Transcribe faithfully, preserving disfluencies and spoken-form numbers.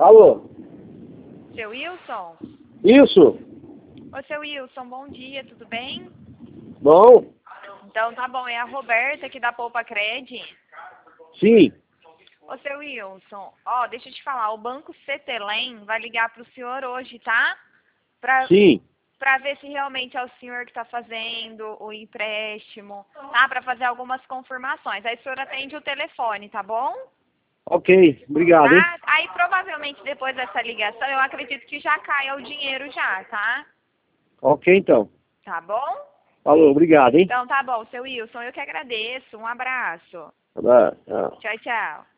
Alô? Seu Wilson? Isso? Ô, seu Wilson, bom dia, tudo bem? Bom? Então tá bom, é a Roberta aqui da Poupa Cred. Sim. Ô, seu Wilson, ó, deixa eu te falar, o Banco Cetelem vai ligar pro senhor hoje, tá? Pra, Sim. pra ver se realmente é o senhor que tá fazendo o empréstimo, tá? Pra fazer algumas confirmações. Aí o senhor atende o telefone, tá bom? Ok, obrigado, hein? Tá? Aí provavelmente depois dessa ligação, eu acredito que já caia o dinheiro já, tá? Ok, então. Tá bom? Falou, obrigado, hein? Então tá bom, seu Wilson, eu que agradeço. Um abraço. Tá bom, tchau. Tchau, tchau.